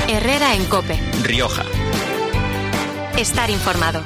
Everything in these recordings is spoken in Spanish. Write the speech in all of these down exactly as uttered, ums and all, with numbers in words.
Herrera en COPE. Rioja. Estar informado.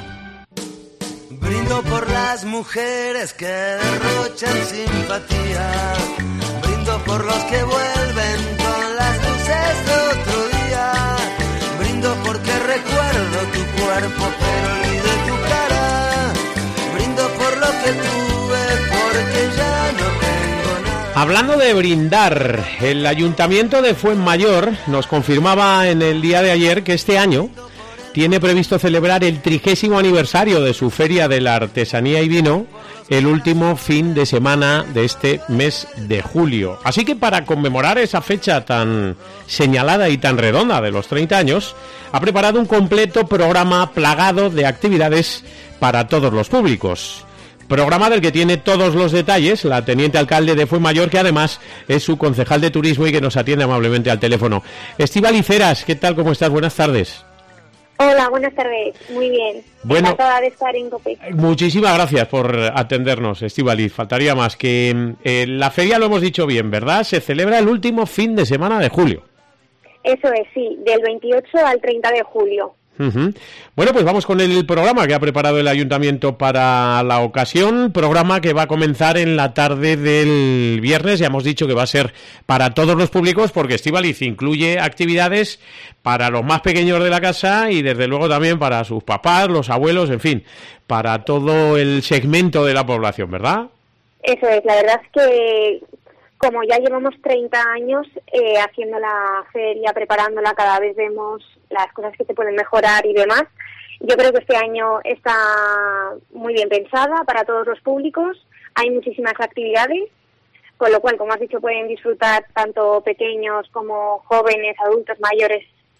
Brindo por las mujeres que derrochan simpatía. Brindo por los que vuelven con las luces de otro día. Brindo porque recuerdo tu cuerpo pero olvido tu cara. Brindo por lo que tuve porque ya no tengo nada. Hablando de brindar, el Ayuntamiento de Fuenmayor nos confirmaba en el día de ayer que este año tiene previsto celebrar el trigésimo aniversario de su Feria de la Artesanía y Vino el último fin de semana de este mes de julio. Así que para conmemorar esa fecha tan señalada y tan redonda de los treinta años, ha preparado un completo programa plagado de actividades para todos los públicos. Programa del que tiene todos los detalles la teniente alcalde de Fuenmayor, que además es su concejal de turismo y que nos atiende amablemente al teléfono. Estíbaliz Heras, ¿qué tal? ¿Cómo estás? Buenas tardes. Hola, buenas tardes. Muy bien. Bueno, encantada de estar en COPE. Muchísimas gracias por atendernos, Estíbaliz. Faltaría más. Que eh, la feria, lo hemos dicho bien, ¿verdad? Se celebra el último fin de semana de julio. Eso es, sí, del veintiocho al treinta de julio. Uh-huh. Bueno, pues vamos con el programa que ha preparado el Ayuntamiento para la ocasión, programa que va a comenzar en la tarde del viernes. Ya hemos dicho que va a ser para todos los públicos porque Estíbaliz incluye actividades para los más pequeños de la casa y desde luego también para sus papás, los abuelos, en fin, para todo el segmento de la población, ¿verdad? Eso es, la verdad es que como ya llevamos treinta años eh, haciendo la feria, preparándola, cada vez vemos las cosas que se pueden mejorar y demás. Yo creo que este año está muy bien pensada para todos los públicos. Hay muchísimas actividades, con lo cual, como has dicho, pueden disfrutar tanto pequeños como jóvenes, adultos, mayores,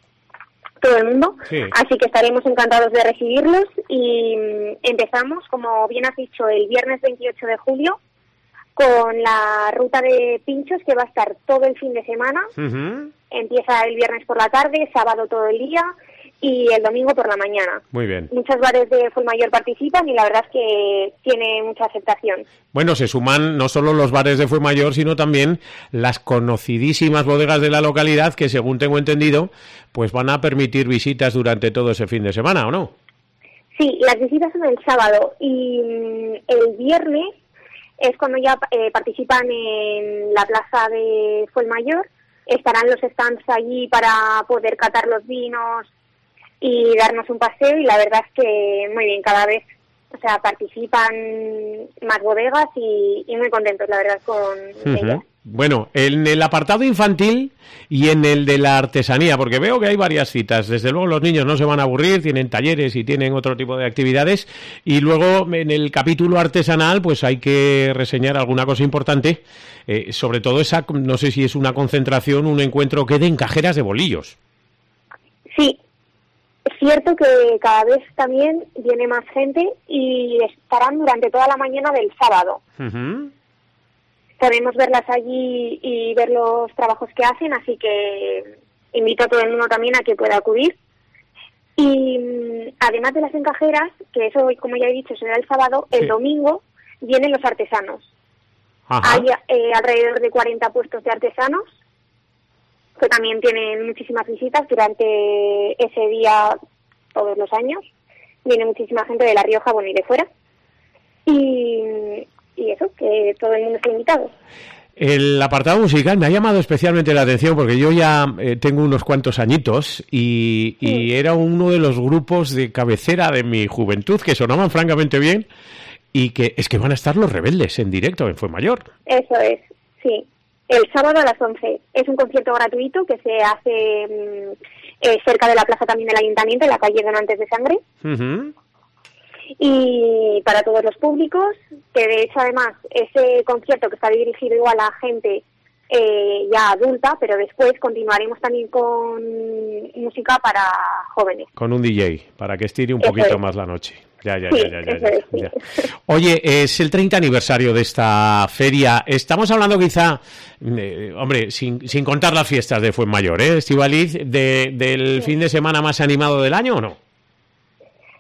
todo el mundo. Sí. Así que estaremos encantados de recibirlos y mm, empezamos, como bien has dicho, el viernes veintiocho de julio con la ruta de pinchos que va a estar todo el fin de semana. Uh-huh. Empieza el viernes por la tarde, sábado todo el día y el domingo por la mañana. Muy bien. Muchos bares de Fuenmayor participan y la verdad es que tiene mucha aceptación. Bueno, se suman no solo los bares de Fuenmayor, sino también las conocidísimas bodegas de la localidad que, según tengo entendido, pues van a permitir visitas durante todo ese fin de semana, ¿o no? Sí, las visitas son el sábado y el viernes es cuando ya eh, participan en la plaza de Fuenmayor. Estarán los stands allí para poder catar los vinos y darnos un paseo y la verdad es que muy bien, cada vez, o sea, participan más bodegas y, y muy contentos, la verdad, con uh-huh. ellas. Bueno, en el apartado infantil y en el de la artesanía, porque veo que hay varias citas. Desde luego los niños no se van a aburrir, tienen talleres y tienen otro tipo de actividades. Y luego en el capítulo artesanal pues hay que reseñar alguna cosa importante, eh, sobre todo esa, no sé si es una concentración, un encuentro que de encajeras de bolillos. Sí, es cierto que cada vez también viene más gente y estarán durante toda la mañana del sábado. Uh-huh. Podemos verlas allí y ver los trabajos que hacen, así que invito a todo el mundo también a que pueda acudir. Y además de las encajeras, que eso, como ya he dicho, será el sábado, el sí. domingo vienen los artesanos. Ajá. Hay eh, alrededor de cuarenta puestos de artesanos, que también tienen muchísimas visitas durante ese día todos los años. Viene muchísima gente de La Rioja, bueno, y de fuera. Y... y eso, que todo el mundo está invitado. El apartado musical me ha llamado especialmente la atención porque yo ya eh, tengo unos cuantos añitos y, sí. y era uno de los grupos de cabecera de mi juventud que sonaban francamente bien y que es que van a estar Los Rebeldes en directo en Fuenmayor. Eso es, sí. El sábado a las once. Es un concierto gratuito que se hace eh, cerca de la plaza también del Ayuntamiento, en la calle Donantes de Sangre. Uh-huh. Y para todos los públicos, que de hecho además ese concierto que está dirigido igual a gente eh, ya adulta, pero después continuaremos también con música para jóvenes. Con un D J, para que estire un eso poquito es. más la noche. Ya, ya, sí, ya, ya, ya, eso es, ya, sí. ya. Oye, es el treinta aniversario de esta feria. Estamos hablando quizá, eh, hombre, sin, sin contar las fiestas de Fuenmayor, ¿eh, Estíbaliz, de, del sí. fin de semana más animado del año o no?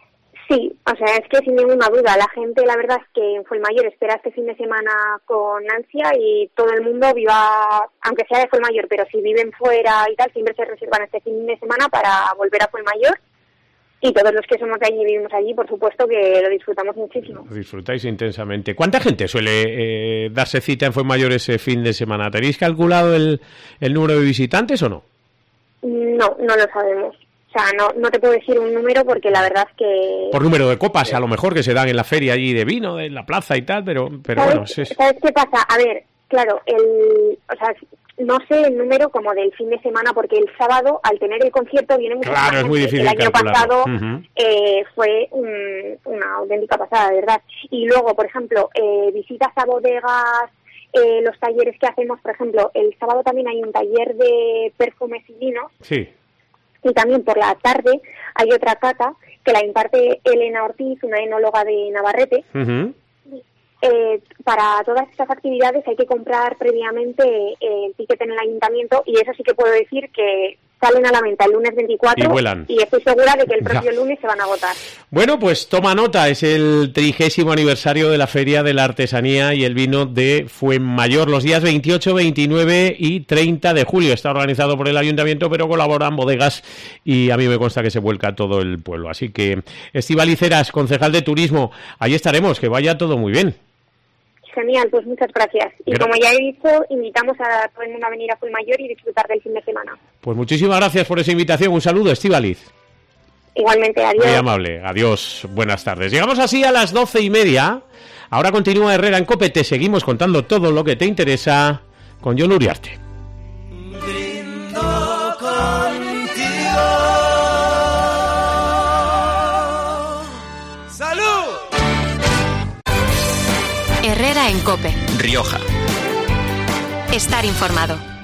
Sí, o sea, es que sin ninguna duda, la gente, la verdad es que en Fuenmayor espera este fin de semana con ansia y todo el mundo viva, aunque sea de Fuenmayor, pero si viven fuera y tal, siempre se reservan este fin de semana para volver a Fuenmayor. Y todos los que somos de allí y vivimos allí, por supuesto que lo disfrutamos muchísimo. Lo disfrutáis intensamente. ¿Cuánta gente suele eh, darse cita en Fuenmayor ese fin de semana? ¿Tenéis calculado el, el número de visitantes o no? No, no lo sabemos. O sea, no, no te puedo decir un número porque la verdad es que... Por número de copas, a lo mejor, que se dan en la feria allí de vino, en la plaza y tal, pero, pero ¿Sabes, bueno... Es... ¿Sabes qué pasa? A ver, claro, el... O sea, no sé el número como del fin de semana, porque el sábado, al tener el concierto, viene mucha Claro, gente. es muy difícil El año calcularlo. pasado Uh-huh. eh, fue un, una auténtica pasada, de verdad. Y luego, por ejemplo, eh, visitas a bodegas, eh, los talleres que hacemos, por ejemplo, el sábado también hay un taller de perfumes y vinos. Sí. Y también por la tarde hay otra cata que la imparte Elena Ortiz, una enóloga de Navarrete. Uh-huh. Eh, para todas estas actividades hay que comprar previamente eh, el ticket en el ayuntamiento y eso sí que puedo decir que salen a la venta el lunes veinticuatro Y vuelan. y estoy segura de que el propio Ya. lunes se van a agotar. Bueno, pues toma nota, es el trigésimo aniversario de la Feria de la Artesanía y el Vino de Fuenmayor, los días veintiocho, veintinueve y treinta de julio. Está organizado por el ayuntamiento, pero colaboran bodegas y a mí me consta que se vuelca todo el pueblo. Así que, Estíbaliz Heras, concejal de Turismo, ahí estaremos, que vaya todo muy bien. Genial, pues muchas gracias. Y Gra- como ya he dicho, invitamos a todo el mundo a venir a Fuenmayor y disfrutar del fin de semana. Pues muchísimas gracias por esa invitación. Un saludo, Estíbaliz. Igualmente, adiós. Muy amable. Adiós. Buenas tardes. Llegamos así a las doce y media. Ahora continúa Herrera en COPE. Te seguimos contando todo lo que te interesa con Jon Uriarte. Brindo contigo. ¡Salud! Herrera en COPE. Rioja. Estar informado.